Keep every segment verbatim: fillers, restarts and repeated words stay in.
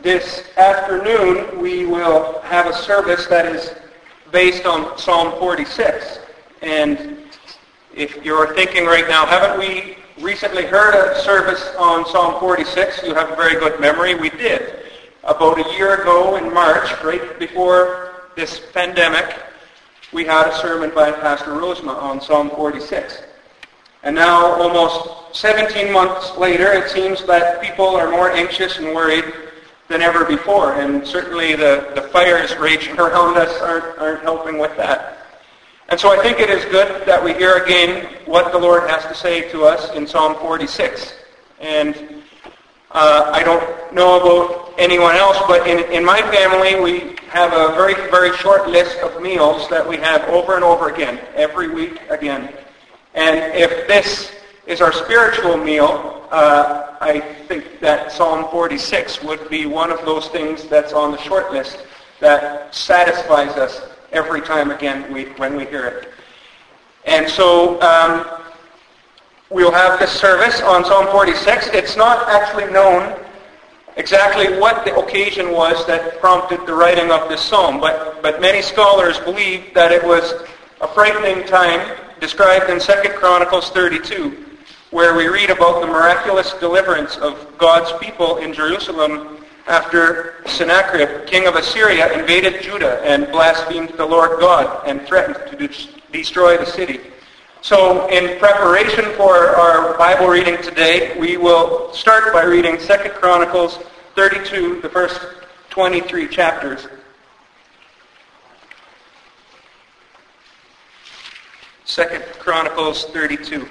this afternoon we will have a service that is based on Psalm forty-six. And if you're thinking right now, haven't we recently heard a service on Psalm forty-six? You have a very good memory. We did. About a year ago in March, right before this pandemic, we had a sermon by Pastor Rosema on Psalm forty-six. And now, almost seventeen months later, it seems that people are more anxious and worried than ever before. And certainly the, the fires raging around us aren't, aren't helping with that. And so I think it is good that we hear again what the Lord has to say to us in Psalm forty-six. And uh, I don't know about anyone else, but in, in my family we have a very, very short list of meals that we have over and over again, every week again. And if this is our spiritual meal, uh, I think that Psalm forty-six would be one of those things that's on the short list that satisfies us every time again we, when we hear it. And so um, we'll have this service on Psalm forty-six. It's not actually known exactly what the occasion was that prompted the writing of this psalm, but, but many scholars believe that it was a frightening time described in Second Chronicles thirty-two, where we read about the miraculous deliverance of God's people in Jerusalem after Sennacherib, king of Assyria, invaded Judah and blasphemed the Lord God and threatened to de- destroy the city. So in preparation for our Bible reading today, we will start by reading Second Chronicles thirty-two, the first twenty-three chapters. Second Chronicles thirty-two.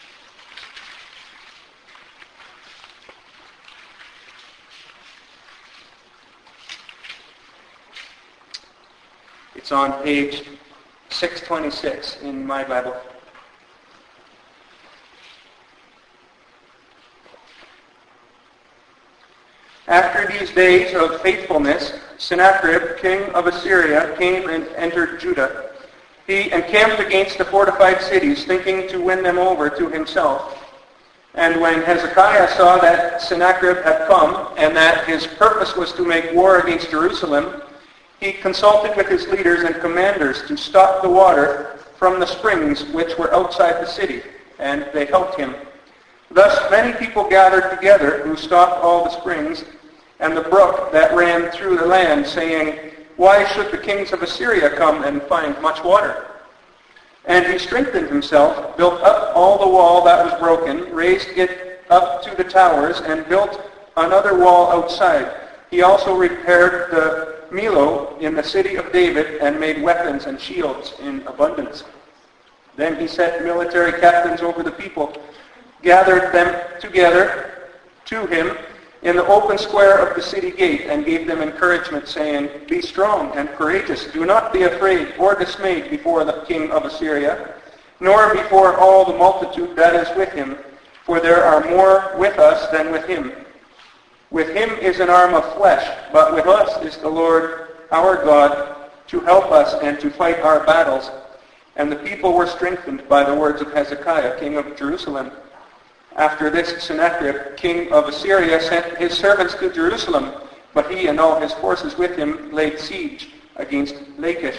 It's on page six twenty-six in my Bible. After these days of faithfulness, Sennacherib, king of Assyria, came and entered Judah. He encamped against the fortified cities, thinking to win them over to himself. And when Hezekiah saw that Sennacherib had come, and that his purpose was to make war against Jerusalem, he consulted with his leaders and commanders to stop the water from the springs which were outside the city, and they helped him. Thus many people gathered together who stopped all the springs and the brook that ran through the land, saying, "Why should the kings of Assyria come and find much water?" And he strengthened himself, built up all the wall that was broken, raised it up to the towers, and built another wall outside. He also repaired the Millo in the city of David and made weapons and shields in abundance. Then he set military captains over the people, gathered them together to him in the open square of the city gate, and gave them encouragement, saying, "Be strong and courageous. Do not be afraid or dismayed before the king of Assyria, nor before all the multitude that is with him, for there are more with us than with him. With him is an arm of flesh, but with us is the Lord our God to help us and to fight our battles." And the people were strengthened by the words of Hezekiah, king of Jerusalem. After this, Sennacherib, king of Assyria, sent his servants to Jerusalem, but he and all his forces with him laid siege against Lachish.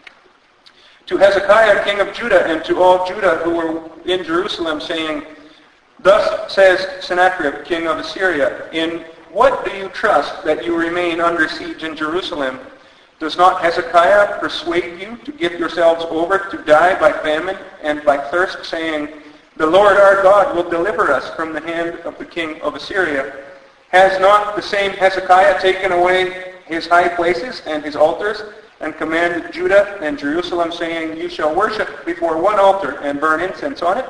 To Hezekiah, king of Judah, and to all Judah who were in Jerusalem, saying, "Thus says Sennacherib, king of Assyria, in what do you trust that you remain under siege in Jerusalem? Does not Hezekiah persuade you to give yourselves over to die by famine and by thirst, saying, 'The Lord our God will deliver us from the hand of the king of Assyria'? Has not the same Hezekiah taken away his high places and his altars, and commanded Judah and Jerusalem, saying, 'You shall worship before one altar and burn incense on it'?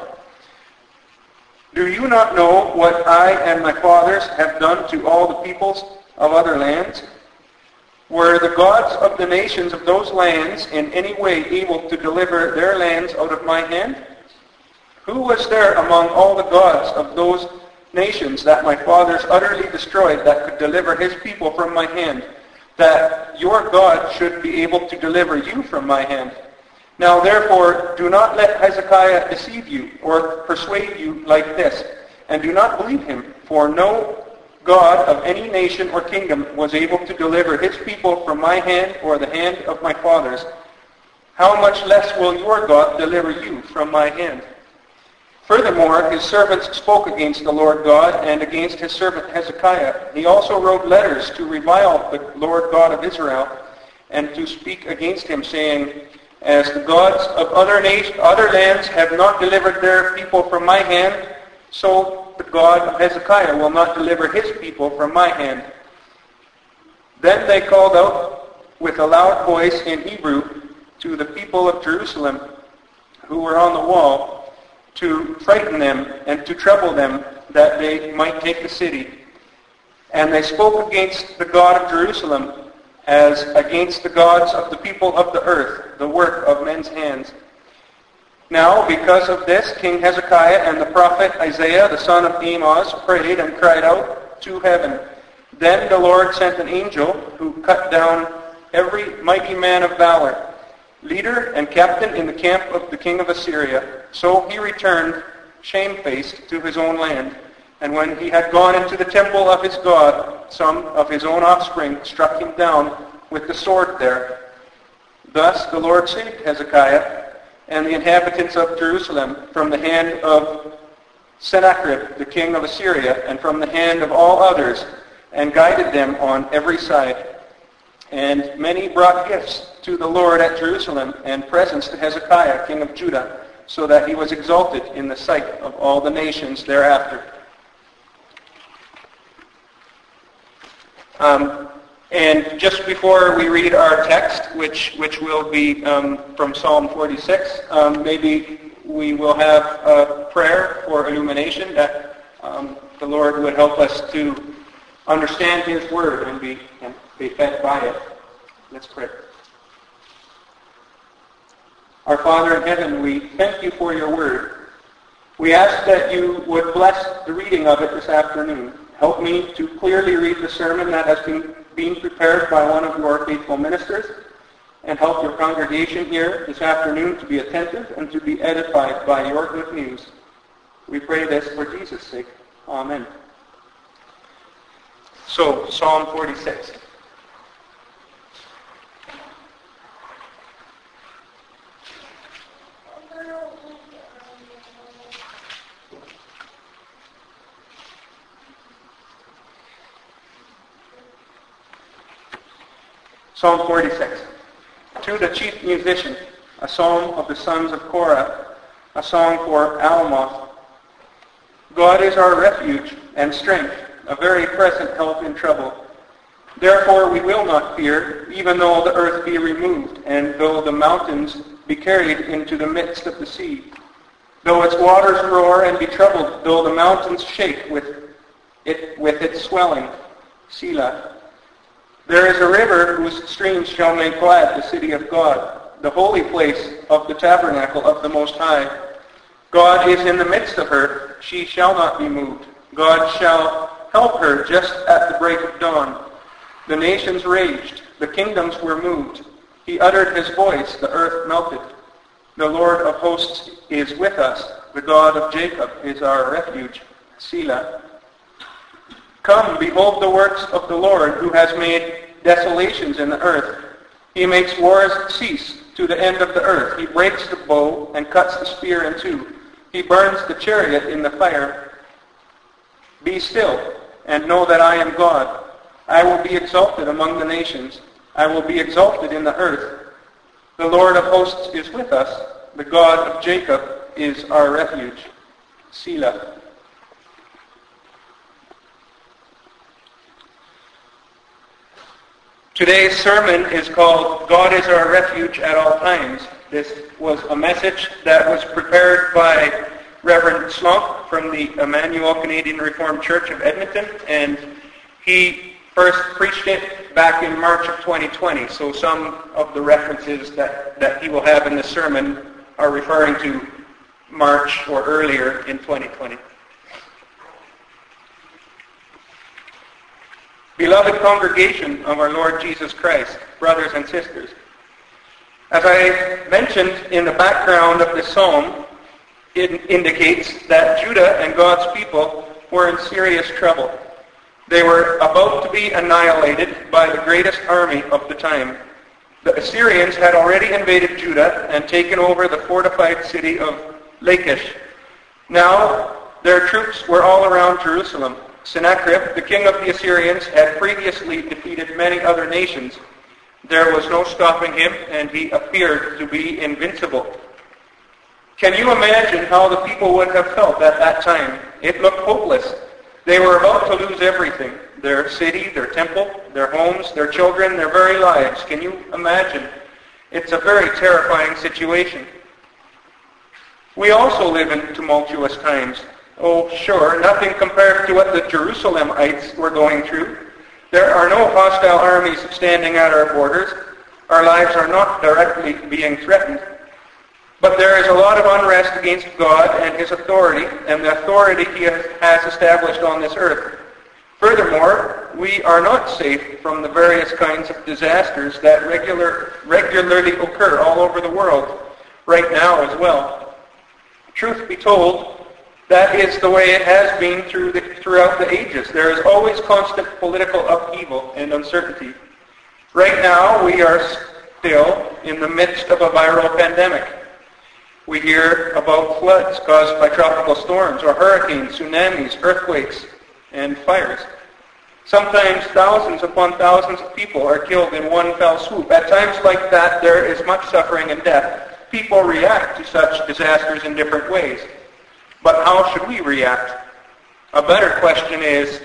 Do you not know what I and my fathers have done to all the peoples of other lands? Were the gods of the nations of those lands in any way able to deliver their lands out of my hand? Who was there among all the gods of those nations that my fathers utterly destroyed that could deliver his people from my hand, that your God should be able to deliver you from my hand? Now therefore, do not let Hezekiah deceive you or persuade you like this, and do not believe him, for know God of any nation or kingdom was able to deliver his people from my hand or the hand of my fathers, how much less will your God deliver you from my hand? Furthermore, his servants spoke against the Lord God and against his servant Hezekiah. He also wrote letters to revile the Lord God of Israel and to speak against him, saying, as the gods of other nations, other lands have not delivered their people from my hand, so the God of Hezekiah will not deliver his people from my hand. Then they called out with a loud voice in Hebrew to the people of Jerusalem who were on the wall, to frighten them and to trouble them, that they might take the city. And they spoke against the God of Jerusalem as against the gods of the people of the earth, the work of men's hands. Now, because of this, King Hezekiah and the prophet Isaiah, the son of Amoz, prayed and cried out to heaven. Then the Lord sent an angel who cut down every mighty man of valor, leader and captain in the camp of the king of Assyria. So he returned shamefaced to his own land. And when he had gone into the temple of his God, some of his own offspring struck him down with the sword there. Thus the Lord saved Hezekiah and the inhabitants of Jerusalem from the hand of Sennacherib, the king of Assyria, and from the hand of all others, and guided them on every side. And many brought gifts to the Lord at Jerusalem, and presents to Hezekiah, king of Judah, so that he was exalted in the sight of all the nations thereafter. Um, and just before we read our text, which which will be um, from Psalm forty-six, um, maybe we will have a prayer for illumination, that um, the Lord would help us to understand his word and be, and be fed by it. Let's pray. Our Father in heaven, we thank you for your word. We ask that you would bless the reading of it this afternoon. Help me to clearly read the sermon that has been being prepared by one of your faithful ministers, and help your congregation here this afternoon to be attentive and to be edified by your good news. We pray this for Jesus' sake. Amen. So, Psalm forty-six. Psalm forty-six. To the chief musician, a psalm of the sons of Korah, a song for Alamoth. God is our refuge and strength, a very present help in trouble. Therefore we will not fear, even though the earth be removed, and though the mountains be carried into the midst of the sea. Though its waters roar and be troubled, though the mountains shake with it with its swelling. Selah. There is a river whose streams shall make glad the city of God, the holy place of the tabernacle of the Most High. God is in the midst of her, she shall not be moved. God shall help her just at the break of dawn. The nations raged, the kingdoms were moved. He uttered his voice, the earth melted. The Lord of hosts is with us, the God of Jacob is our refuge. Selah. Come, behold the works of the Lord, who has made desolations in the earth. He makes wars cease to the end of the earth. He breaks the bow and cuts the spear in two. He burns the chariot in the fire. Be still, and know that I am God. I will be exalted among the nations. I will be exalted in the earth. The Lord of hosts is with us. The God of Jacob is our refuge. Selah. Today's sermon is called God is Our Refuge at All Times. This was a message that was prepared by Reverend Slump from the Emmanuel Canadian Reformed Church of Edmonton, and he first preached it back in March of twenty twenty. So some of the references that, that he will have in the sermon are referring to March or earlier in twenty twenty. Beloved congregation of our Lord Jesus Christ, brothers and sisters, as I mentioned in the background of this psalm, it indicates that Judah and God's people were in serious trouble. They were about to be annihilated by the greatest army of the time. The Assyrians had already invaded Judah and taken over the fortified city of Lachish. Now their troops were all around Jerusalem. Sennacherib, the king of the Assyrians, had previously defeated many other nations. There was no stopping him, and he appeared to be invincible. Can you imagine how the people would have felt at that time? It looked hopeless. They were about to lose everything. Their city, their temple, their homes, their children, their very lives. Can you imagine? It's a very terrifying situation. We also live in tumultuous times. Oh, sure, nothing compared to what the Jerusalemites were going through. There are no hostile armies standing at our borders. Our lives are not directly being threatened. But there is a lot of unrest against God and His authority, and the authority He has established on this earth. Furthermore, we are not safe from the various kinds of disasters that regular, regularly occur all over the world, right now as well. Truth be told, that is the way it has been through the, throughout the ages. There is always constant political upheaval and uncertainty. Right now, we are still in the midst of a viral pandemic. We hear about floods caused by tropical storms or hurricanes, tsunamis, earthquakes, and fires. Sometimes thousands upon thousands of people are killed in one fell swoop. At times like that, there is much suffering and death. People react to such disasters in different ways. But how should we react? A better question is,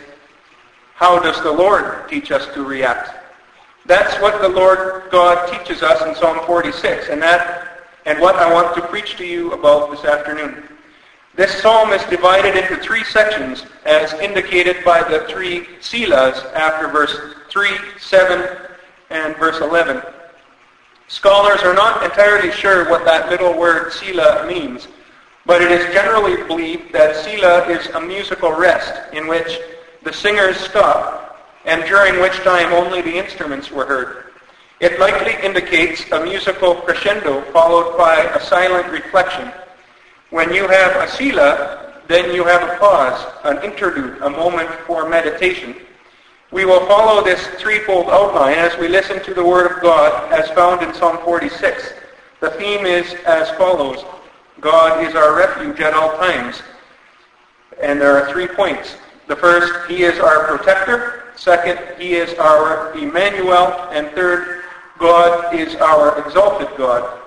how does the Lord teach us to react? That's what the Lord God teaches us in Psalm forty-six, and that, and what I want to preach to you about this afternoon. This psalm is divided into three sections, as indicated by the three selahs after verse three, seven, and verse eleven. Scholars are not entirely sure what that little word selah means, but it is generally believed that selah is a musical rest in which the singers stop, and during which time only the instruments were heard. It likely indicates a musical crescendo followed by a silent reflection. When you have a selah, then you have a pause, an interlude, a moment for meditation. We will follow this threefold outline as we listen to the Word of God as found in Psalm forty-six. The theme is as follows: God is our refuge at all times. And there are three points. The first, He is our protector. Second, He is our Emmanuel. And third, God is our exalted God.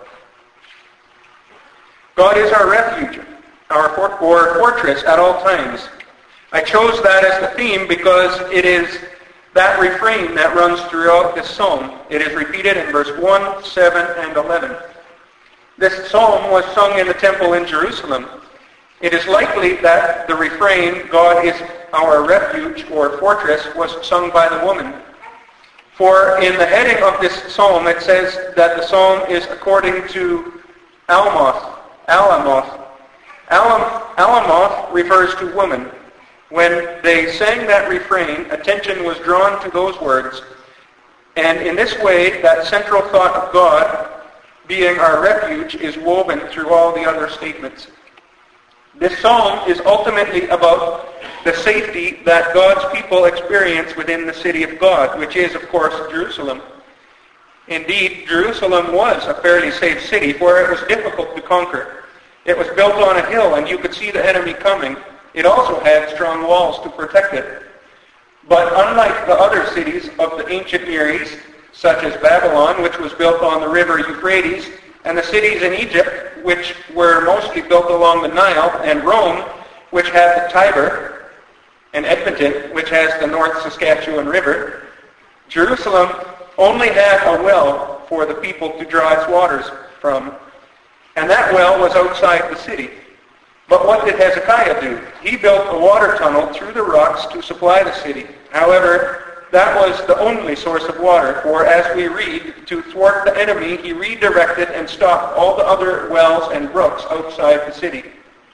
God is our refuge, our for- or fortress at all times. I chose that as the theme because it is that refrain that runs throughout this psalm. It is repeated in verse one, seven, and eleven. This psalm was sung in the temple in Jerusalem. It is likely that the refrain, God is our refuge or fortress, was sung by the woman. For in the heading of this psalm it says that the psalm is according to Alamoth. Alamoth. Alam, Alamoth refers to woman. When they sang that refrain, attention was drawn to those words, and in this way that central thought of God being our refuge is woven through all the other statements. This psalm is ultimately about the safety that God's people experience within the city of God, which is, of course, Jerusalem. Indeed, Jerusalem was a fairly safe city, for it was difficult to conquer. It was built on a hill, and you could see the enemy coming. It also had strong walls to protect it. But unlike the other cities of the ancient Near East, such as Babylon, which was built on the river Euphrates, and the cities in Egypt, which were mostly built along the Nile, and Rome, which had the Tiber, and Edmonton, which has the North Saskatchewan River, Jerusalem only had a well for the people to draw its waters from, and that well was outside the city. But what did Hezekiah do? He built a water tunnel through the rocks to supply the city. However, that was the only source of water, for as we read, to thwart the enemy, he redirected and stopped all the other wells and brooks outside the city.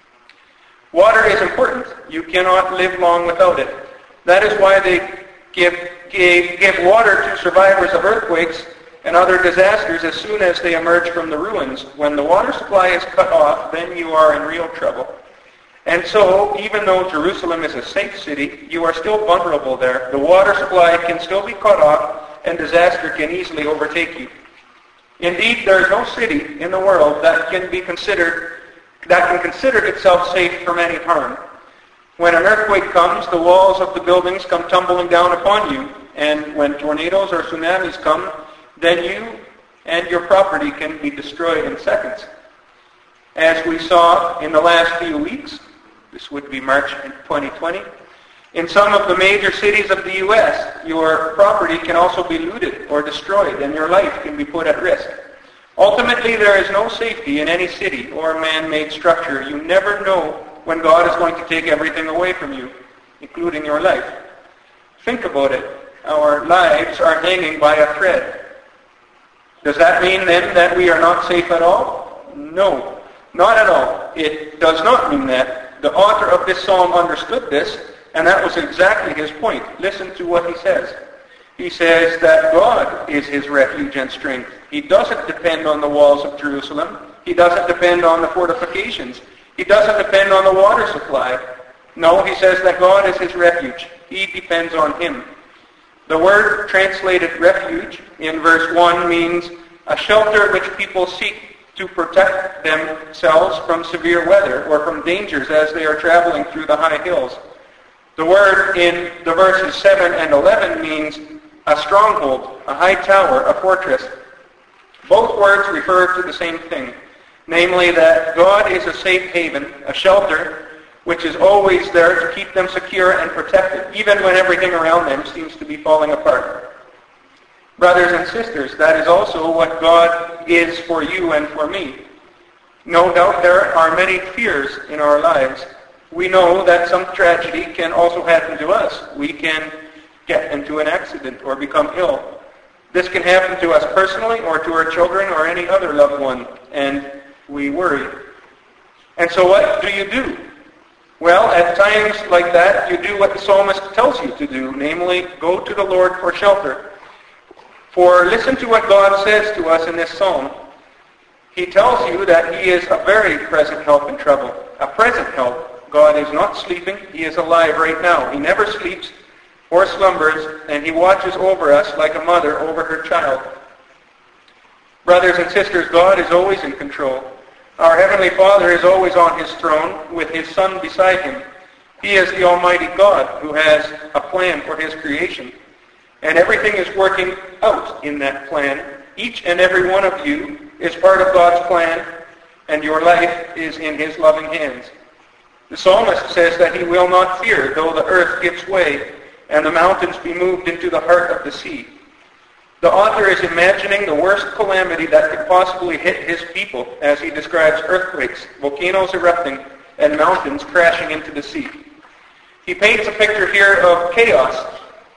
Water is important. You cannot live long without it. That is why they give, give, give water to survivors of earthquakes and other disasters as soon as they emerge from the ruins. When the water supply is cut off, then you are in real trouble. And so, even though Jerusalem is a safe city, you are still vulnerable there. The water supply can still be cut off, and disaster can easily overtake you. Indeed, there is no city in the world that can be considered, that can consider itself safe from any harm. When an earthquake comes, the walls of the buildings come tumbling down upon you, and when tornadoes or tsunamis come, then you and your property can be destroyed in seconds. As we saw in the last few weeks, this would be March twenty twenty, in some of the major cities of the U S, your property can also be looted or destroyed, and your life can be put at risk. Ultimately, there is no safety in any city or man-made structure. You never know when God is going to take everything away from you, including your life. Think about it. Our lives are hanging by a thread. Does that mean then that we are not safe at all? No, not at all. It does not mean that. The author of this psalm understood this, and that was exactly his point. Listen to what he says. He says that God is his refuge and strength. He doesn't depend on the walls of Jerusalem. He doesn't depend on the fortifications. He doesn't depend on the water supply. No, he says that God is his refuge. He depends on him. The word translated refuge in verse one means a shelter which people seek to protect themselves from severe weather or from dangers as they are traveling through the high hills. The word in the verses seven and eleven means a stronghold, a high tower, a fortress. Both words refer to the same thing, namely that God is a safe haven, a shelter, which is always there to keep them secure and protected, even when everything around them seems to be falling apart. Brothers and sisters, that is also what God is for you and for me. No doubt there are many fears in our lives. We know that some tragedy can also happen to us. We can get into an accident or become ill. This can happen to us personally or to our children or any other loved one, and we worry. And so what do you do? Well, at times like that, you do what the psalmist tells you to do, namely, go to the Lord for shelter. For listen to what God says to us in this psalm. He tells you that he is a very present help in trouble. A present help. God is not sleeping. He is alive right now. He never sleeps or slumbers, and he watches over us like a mother over her child. Brothers and sisters, God is always in control. Our Heavenly Father is always on his throne with his Son beside him. He is the Almighty God who has a plan for his creation. And everything is working out in that plan. Each and every one of you is part of God's plan, and your life is in his loving hands. The psalmist says that he will not fear, though the earth gives way, and the mountains be moved into the heart of the sea. The author is imagining the worst calamity that could possibly hit his people as he describes earthquakes, volcanoes erupting, and mountains crashing into the sea. He paints a picture here of chaos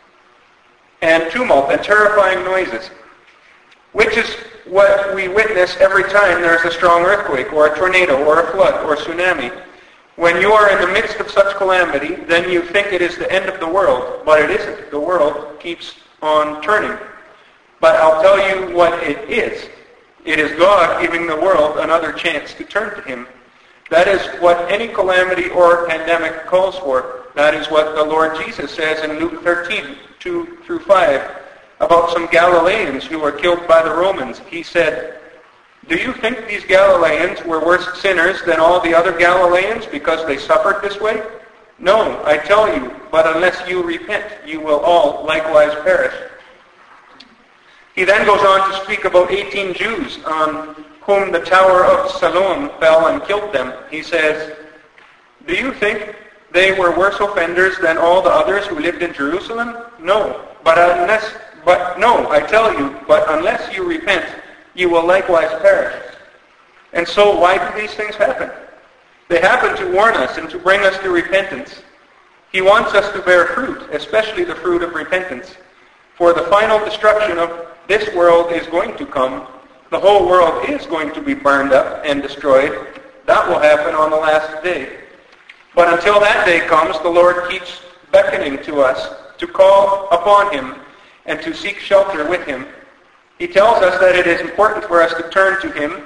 and tumult and terrifying noises, which is what we witness every time there is a strong earthquake or a tornado or a flood or tsunami. When you are in the midst of such calamity, then you think it is the end of the world, but it isn't. The world keeps on turning. But I'll tell you what it is. It is God giving the world another chance to turn to him. That is what any calamity or pandemic calls for. That is what the Lord Jesus says in Luke thirteen, two through five, about some Galileans who were killed by the Romans. He said, "Do you think these Galileans were worse sinners than all the other Galileans because they suffered this way? No, I tell you, but unless you repent, you will all likewise perish." He then goes on to speak about eighteen Jews on whom the Tower of Siloam fell and killed them. He says, "Do you think they were worse offenders than all the others who lived in Jerusalem? No, but unless, but no, I tell you, but unless you repent, you will likewise perish." And so why do these things happen? They happen to warn us and to bring us to repentance. He wants us to bear fruit, especially the fruit of repentance. For the final destruction of this world is going to come. The whole world is going to be burned up and destroyed. That will happen on the last day. But until that day comes, the Lord keeps beckoning to us to call upon him and to seek shelter with him. He tells us that it is important for us to turn to him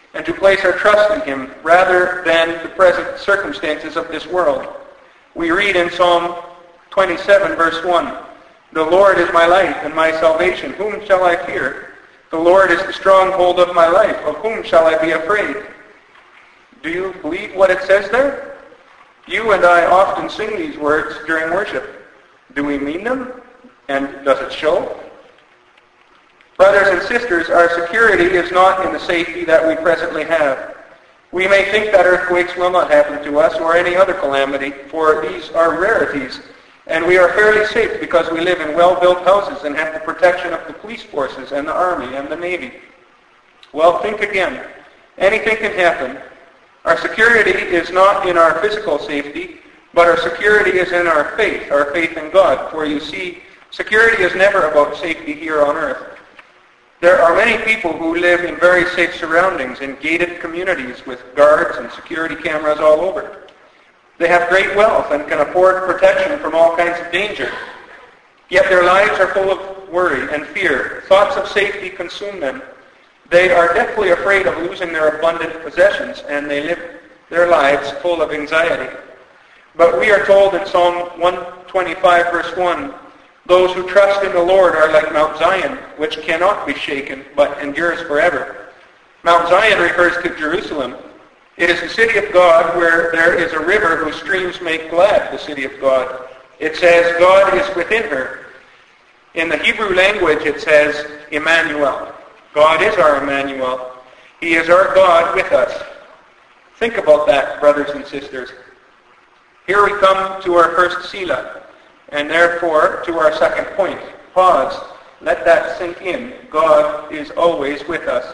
and to place our trust in him rather than the present circumstances of this world. We read in Psalm twenty-seven, verse one, "The Lord is my light and my salvation. Whom shall I fear? The Lord is the stronghold of my life. Of whom shall I be afraid?" Do you believe what it says there? You and I often sing these words during worship. Do we mean them? And does it show? Brothers and sisters, our security is not in the safety that we presently have. We may think that earthquakes will not happen to us or any other calamity, for these are rarities, and we are fairly safe because we live in well-built houses and have the protection of the police forces and the army and the navy. Well, think again. Anything can happen. Our security is not in our physical safety, but our security is in our faith, our faith in God. For you see, security is never about safety here on earth. There are many people who live in very safe surroundings, in gated communities with guards and security cameras all over. They have great wealth and can afford protection from all kinds of danger. Yet their lives are full of worry and fear. Thoughts of safety consume them. They are deathly afraid of losing their abundant possessions, and they live their lives full of anxiety. But we are told in Psalm one twenty-five, verse one, "Those who trust in the Lord are like Mount Zion, which cannot be shaken, but endures forever." Mount Zion refers to Jerusalem. It is the city of God where there is a river whose streams make glad the city of God. It says, God is within her. In the Hebrew language, it says, Emmanuel. God is our Emmanuel. He is our God with us. Think about that, brothers and sisters. Here we come to our first Selah, and therefore to our second point. Pause. Let that sink in. God is always with us.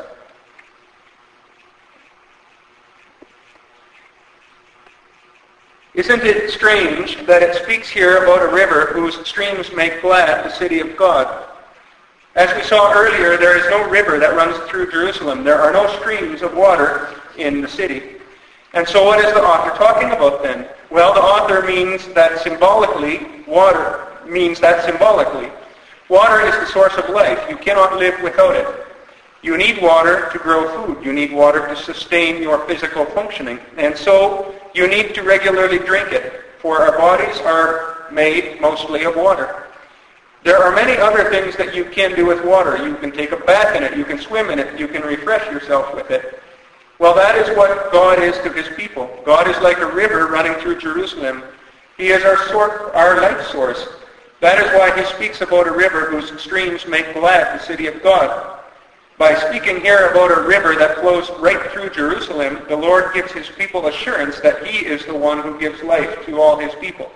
Isn't it strange that it speaks here about a river whose streams make glad the city of God? As we saw earlier, there is no river that runs through Jerusalem. There are no streams of water in the city. And so what is the author talking about then? Well, the author means that symbolically, water means that symbolically. Water is the source of life. You cannot live without it. You need water to grow food. You need water to sustain your physical functioning. And so you need to regularly drink it, for our bodies are made mostly of water. There are many other things that you can do with water. You can take a bath in it. You can swim in it. You can refresh yourself with it. Well, that is what God is to his people. God is like a river running through Jerusalem. He is our, sor- our life source. That is why he speaks about a river whose streams make glad the city of God. By speaking here about a river that flows right through Jerusalem, the Lord gives his people assurance that he is the one who gives life to all his people.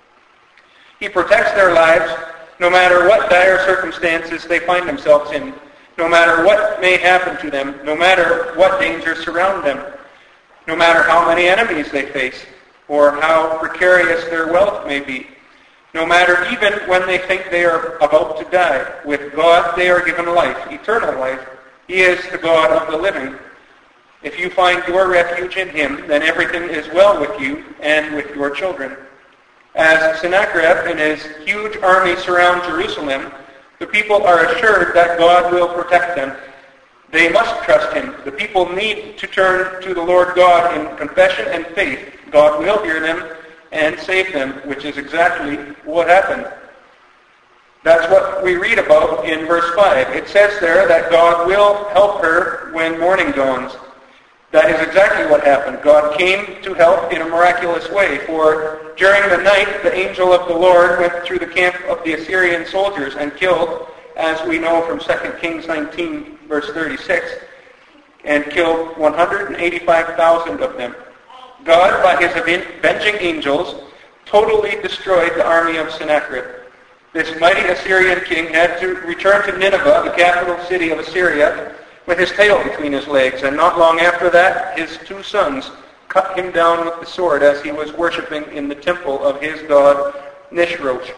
He protects their lives no matter what dire circumstances they find themselves in, no matter what may happen to them, no matter what dangers surround them, no matter how many enemies they face, or how precarious their wealth may be, no matter even when they think they are about to die. With God they are given life, eternal life. He is the God of the living. If you find your refuge in him, then everything is well with you and with your children. As Sennacherib and his huge army surround Jerusalem, the people are assured that God will protect them. They must trust him. The people need to turn to the Lord God in confession and faith. God will hear them and save them, which is exactly what happened. That's what we read about in verse five. It says there that God will help her when morning dawns. That is exactly what happened. God came to help in a miraculous way, for during the night the angel of the Lord went through the camp of the Assyrian soldiers and killed, as we know from Second Kings nineteen, verse thirty-six, and killed one hundred eighty-five thousand of them. God, by his avenging angels, totally destroyed the army of Sennacherib. This mighty Assyrian king had to return to Nineveh, the capital city of Assyria, with his tail between his legs, and not long after that, his two sons cut him down with the sword as he was worshipping in the temple of his god Nisroch.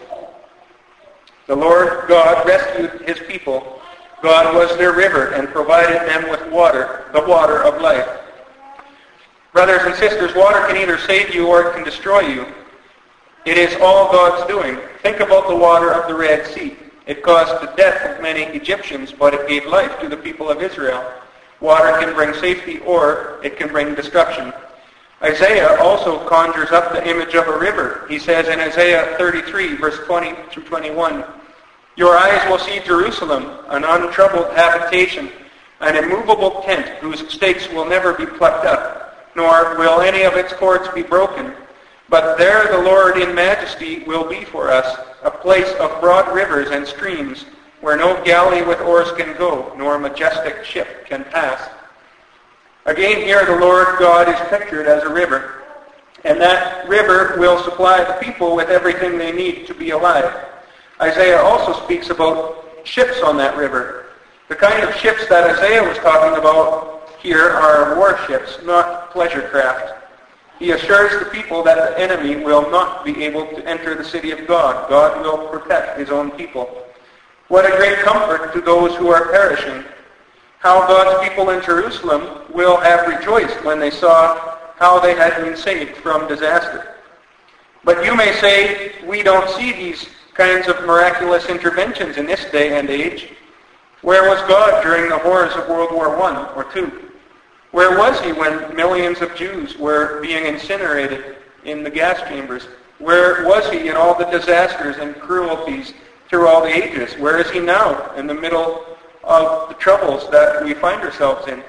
The Lord God rescued his people. God was their river and provided them with water, the water of life. Brothers and sisters, water can either save you or it can destroy you. It is all God's doing. Think about the water of the Red Sea. It caused the death of many Egyptians, but it gave life to the people of Israel. Water can bring safety or it can bring destruction. Isaiah also conjures up the image of a river. He says in Isaiah thirty-three, verse twenty through twenty-one, "Your eyes will see Jerusalem, an untroubled habitation, an immovable tent whose stakes will never be plucked up, nor will any of its cords be broken. But there the Lord in majesty will be for us, a place of broad rivers and streams, where no galley with oars can go, nor majestic ship can pass." Again here the Lord God is pictured as a river, and that river will supply the people with everything they need to be alive. Isaiah also speaks about ships on that river. The kind of ships that Isaiah was talking about here are warships, not pleasure craft. He assures the people that the enemy will not be able to enter the city of God. God will protect his own people. What a great comfort to those who are perishing. How God's people in Jerusalem will have rejoiced when they saw how they had been saved from disaster. But you may say, we don't see these kinds of miraculous interventions in this day and age. Where was God during the horrors of World War One or Two? Where was he when millions of Jews were being incinerated in the gas chambers? Where was he in all the disasters and cruelties through all the ages? Where is he now in the middle of the troubles that we find ourselves in?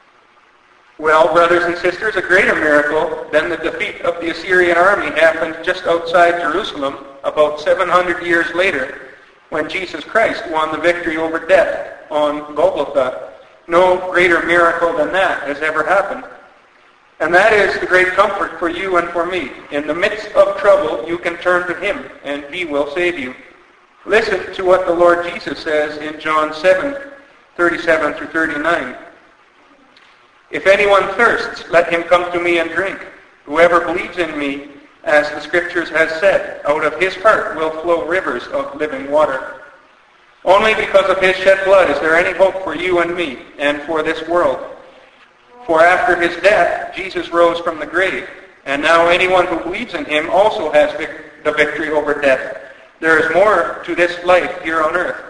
Well, brothers and sisters, a greater miracle than the defeat of the Assyrian army happened just outside Jerusalem about seven hundred years later when Jesus Christ won the victory over death on Golgotha. No greater miracle than that has ever happened. And that is the great comfort for you and for me. In the midst of trouble, you can turn to him and he will save you. Listen to what the Lord Jesus says in John seven, thirty-seven through thirty-nine. "If anyone thirsts, let him come to me and drink. Whoever believes in me, as the Scriptures has said, out of his heart will flow rivers of living water. Only because of his shed blood is there any hope for you and me and for this world. For after his death, Jesus rose from the grave, and now anyone who believes in him also has vic- the victory over death. There is more to this life here on earth."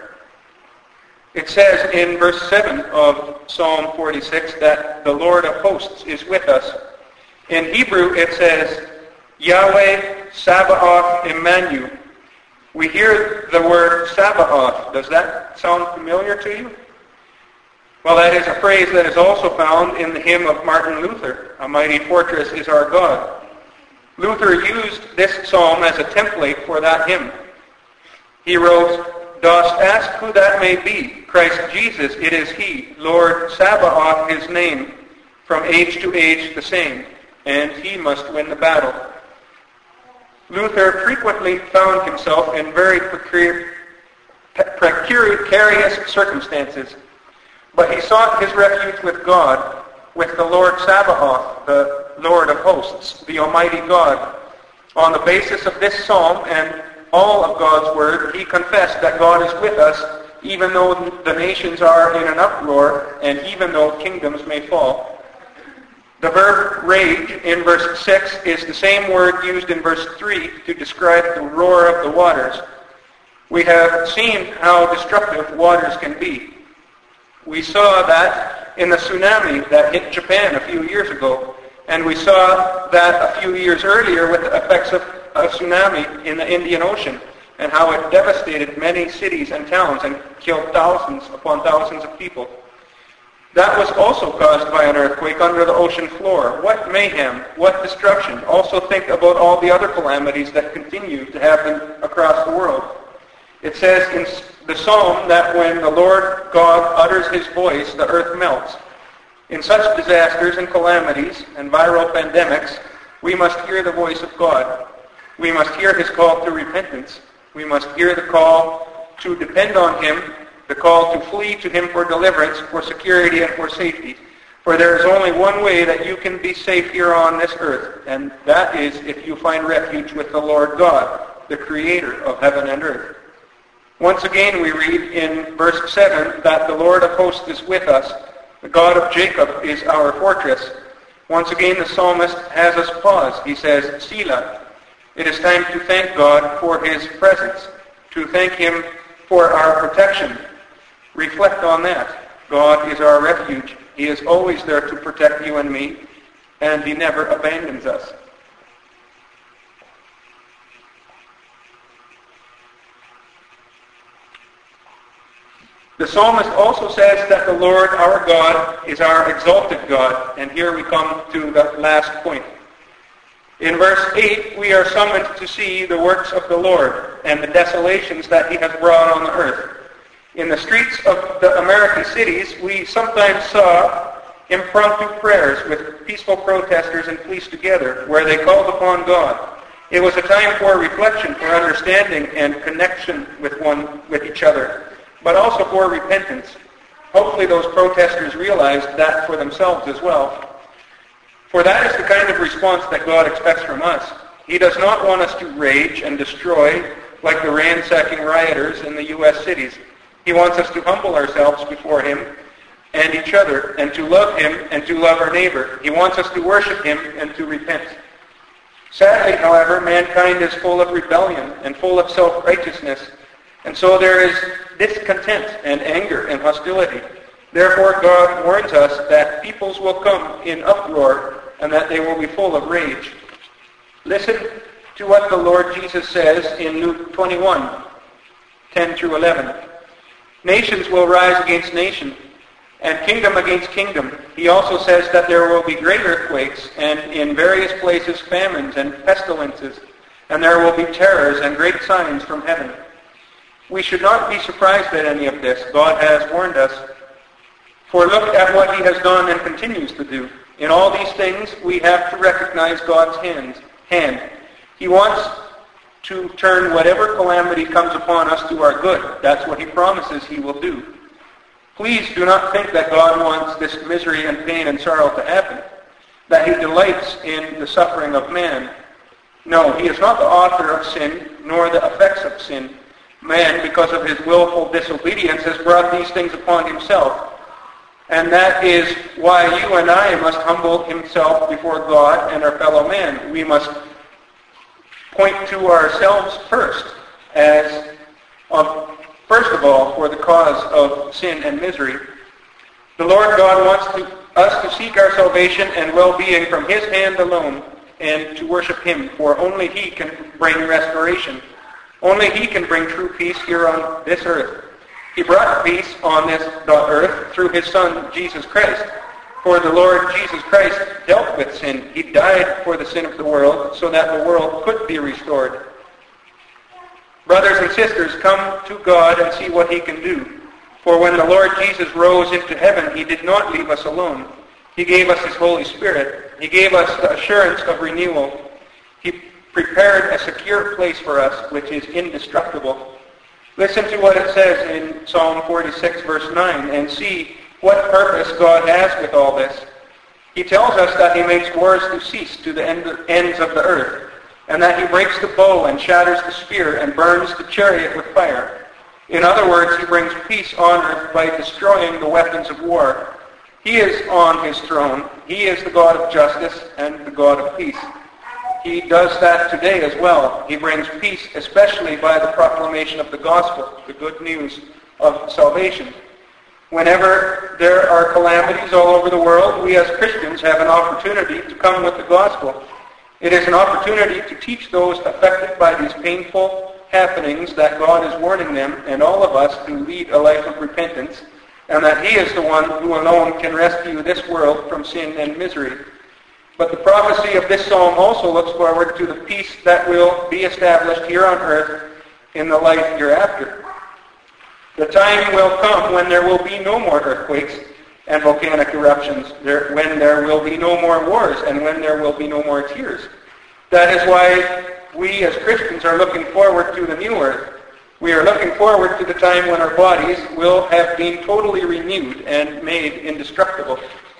It says in verse seven of Psalm forty-six that the Lord of hosts is with us. In Hebrew it says, Yahweh Sabaoth Emmanuel. We hear the word Sabaoth. Does that sound familiar to you? Well, that is a phrase that is also found in the hymn of Martin Luther, "A Mighty Fortress is Our God." Luther used this psalm as a template for that hymn. He wrote, "Dost ask who that may be? Christ Jesus, it is he. Lord Sabaoth his name, from age to age the same, and he must win the battle." Luther frequently found himself in very precarious circumstances, but he sought his refuge with God, with the Lord Sabaoth, the Lord of hosts, the Almighty God. On the basis of this psalm and all of God's word, he confessed that God is with us, even though the nations are in an uproar, and even though kingdoms may fall. The verb rage in verse six is the same word used in verse three to describe the roar of the waters. We have seen how destructive waters can be. We saw that in the tsunami that hit Japan a few years ago, and we saw that a few years earlier with the effects of a tsunami in the Indian Ocean, and how it devastated many cities and towns and killed thousands upon thousands of people. That was also caused by an earthquake under the ocean floor. What mayhem, what destruction. Also think about all the other calamities that continue to happen across the world. It says in the psalm that when the Lord God utters his voice, the earth melts. In such disasters and calamities and viral pandemics, we must hear the voice of God. We must hear his call to repentance. We must hear the call to depend on him, the call to flee to him for deliverance, for security, and for safety. For there is only one way that you can be safe here on this earth, and that is if you find refuge with the Lord God, the creator of heaven and earth. Once again we read in verse seven that the Lord of hosts is with us. The God of Jacob is our fortress. Once again the psalmist has us pause. He says, Selah. It is time to thank God for his presence, to thank him for our protection. Reflect on that. God is our refuge. He is always there to protect you and me, and he never abandons us. The psalmist also says that the Lord our God is our exalted God, and here we come to the last point. In verse eight, we are summoned to see the works of the Lord and the desolations that he has brought on the earth. In the streets of the American cities, we sometimes saw impromptu prayers with peaceful protesters and police together, where they called upon God. It was a time for reflection, for understanding, and connection with one with each other, but also for repentance. Hopefully those protesters realized that for themselves as well. For that is the kind of response that God expects from us. He does not want us to rage and destroy like the ransacking rioters in the U S cities. He wants us to humble ourselves before him and each other, and to love him and to love our neighbor. He wants us to worship him and to repent. Sadly, however, mankind is full of rebellion and full of self-righteousness, and so there is discontent and anger and hostility. Therefore, God warns us that peoples will come in uproar and that they will be full of rage. Listen to what the Lord Jesus says in Luke twenty-one, ten through eleven. Nations will rise against nation, and kingdom against kingdom. He also says that there will be great earthquakes, and in various places famines and pestilences, and there will be terrors and great signs from heaven. We should not be surprised at any of this. God has warned us. For look at what he has done and continues to do. In all these things, we have to recognize God's hand. hand. He wants to turn whatever calamity comes upon us to our good. That's what he promises he will do. Please do not think that God wants this misery and pain and sorrow to happen, that he delights in the suffering of man. No, he is not the author of sin, nor the effects of sin. Man, because of his willful disobedience, has brought these things upon himself. And that is why you and I must humble himself before God and our fellow man. We must point to ourselves first as, um, first of all, for the cause of sin and misery. The Lord God wants to, us to seek our salvation and well-being from his hand alone, and to worship him, for only he can bring restoration. Only he can bring true peace here on this earth. He brought peace on this earth through his Son, Jesus Christ. For the Lord Jesus Christ dealt with sin. He died for the sin of the world so that the world could be restored. Brothers and sisters, come to God and see what he can do. For when the Lord Jesus rose into heaven, he did not leave us alone. He gave us his Holy Spirit. He gave us the assurance of renewal. He prepared a secure place for us, which is indestructible. Listen to what it says in Psalm forty-six, verse nine, and see what purpose God has with all this. He tells us that he makes wars to cease to the end, ends of the earth, and that he breaks the bow and shatters the spear and burns the chariot with fire. In other words, he brings peace on earth by destroying the weapons of war. He is on his throne. He is the God of justice and the God of peace. He does that today as well. He brings peace, especially by the proclamation of the gospel, the good news of salvation. Whenever there are calamities all over the world, we as Christians have an opportunity to come with the gospel. It is an opportunity to teach those affected by these painful happenings that God is warning them and all of us to lead a life of repentance, and that he is the one who alone can rescue this world from sin and misery. But the prophecy of this psalm also looks forward to the peace that will be established here on earth in the life hereafter. The time will come when there will be no more earthquakes and volcanic eruptions, there, when there will be no more wars, and when there will be no more tears. That is why we as Christians are looking forward to the new earth. We are looking forward to the time when our bodies will have been totally renewed and made indestructible.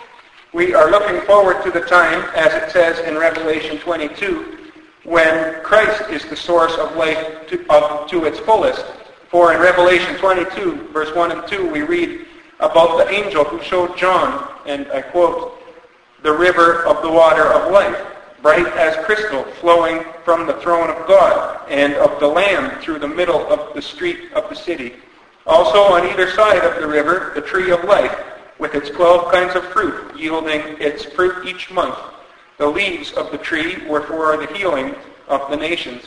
We are looking forward to the time, as it says in Revelation twenty-two, when Christ is the source of life to, of, to its fullest. For in Revelation twenty-two, verse one and two, we read about the angel who showed John, and I quote, "the river of the water of life, bright as crystal, flowing from the throne of God and of the Lamb through the middle of the street of the city. Also on either side of the river, the tree of life, with its twelve kinds of fruit, yielding its fruit each month. The leaves of the tree were for the healing of the nations.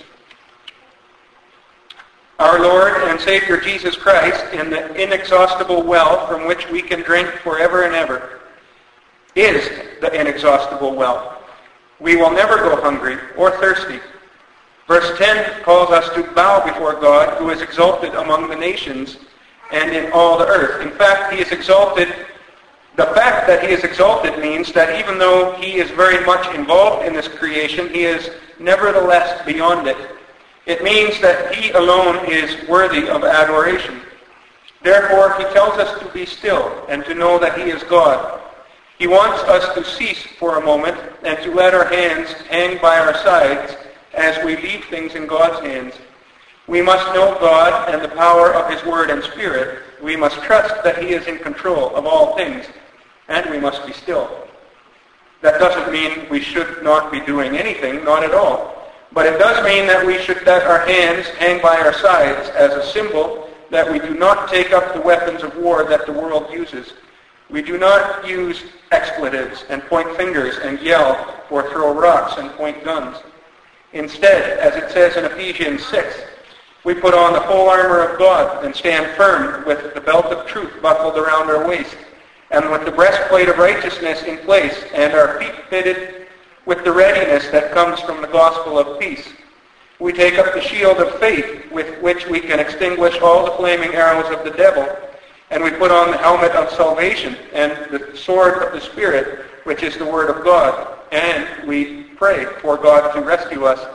Our Lord and Savior Jesus Christ, in the inexhaustible well from which we can drink forever and ever, is the inexhaustible well. We will never go hungry or thirsty. Verse ten calls us to bow before God, who is exalted among the nations and in all the earth. In fact, he is exalted. The fact that he is exalted means that even though he is very much involved in this creation, he is nevertheless beyond it. It means that he alone is worthy of adoration. Therefore, he tells us to be still and to know that he is God. He wants us to cease for a moment and to let our hands hang by our sides as we leave things in God's hands. We must know God and the power of his word and spirit. We must trust that he is in control of all things, and we must be still. That doesn't mean we should not be doing anything, not at all. But it does mean that we should let our hands hang by our sides as a symbol that we do not take up the weapons of war that the world uses. We do not use expletives and point fingers and yell or throw rocks and point guns. Instead, as it says in Ephesians six, we put on the whole armor of God and stand firm with the belt of truth buckled around our waist, and with the breastplate of righteousness in place, and our feet fitted with the readiness that comes from the gospel of peace. We take up the shield of faith with which we can extinguish all the flaming arrows of the devil, and we put on the helmet of salvation and the sword of the Spirit, which is the word of God, and we pray for God to rescue us.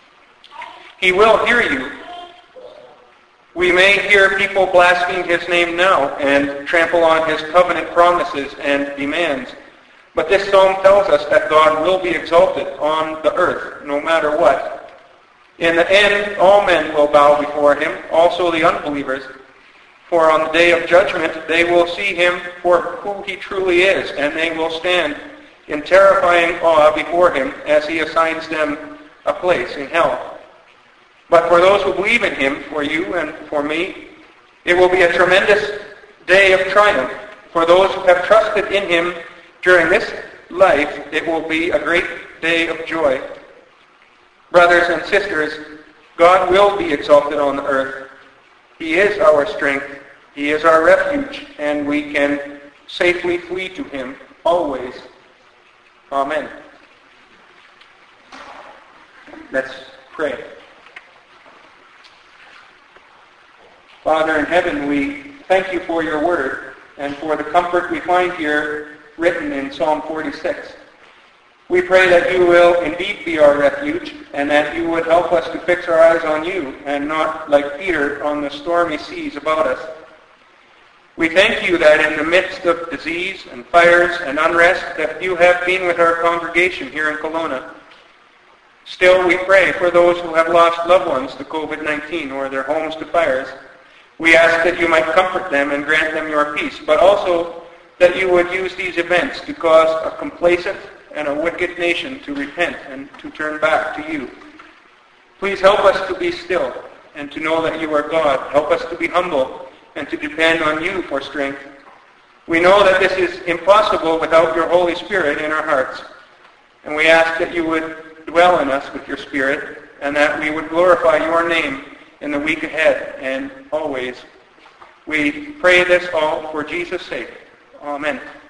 He will hear you. We may hear people blaspheme his name now and trample on his covenant promises and demands. But this psalm tells us that God will be exalted on the earth, no matter what. In the end, all men will bow before him, also the unbelievers. For on the day of judgment, they will see him for who he truly is, and they will stand in terrifying awe before him as he assigns them a place in hell. But for those who believe in him, for you and for me, it will be a tremendous day of triumph. For those who have trusted in him during this life, it will be a great day of joy. Brothers and sisters, God will be exalted on the earth. He is our strength. He is our refuge, and we can safely flee to him always. Amen. Let's pray. Father in heaven, we thank you for your word and for the comfort we find here written in Psalm forty-six. We pray that you will indeed be our refuge and that you would help us to fix our eyes on you and not, like Peter, on the stormy seas about us. We thank you that in the midst of disease and fires and unrest that you have been with our congregation here in Kelowna. Still, we pray for those who have lost loved ones to covid nineteen or their homes to fires. We ask that you might comfort them and grant them your peace, but also that you would use these events to cause a complacent and a wicked nation to repent and to turn back to you. Please help us to be still and to know that you are God. Help us to be humble and to depend on you for strength. We know that this is impossible without your Holy Spirit in our hearts. And we ask that you would dwell in us with your Spirit and that we would glorify your name in the week ahead and always. We pray this all for Jesus' sake. Amen.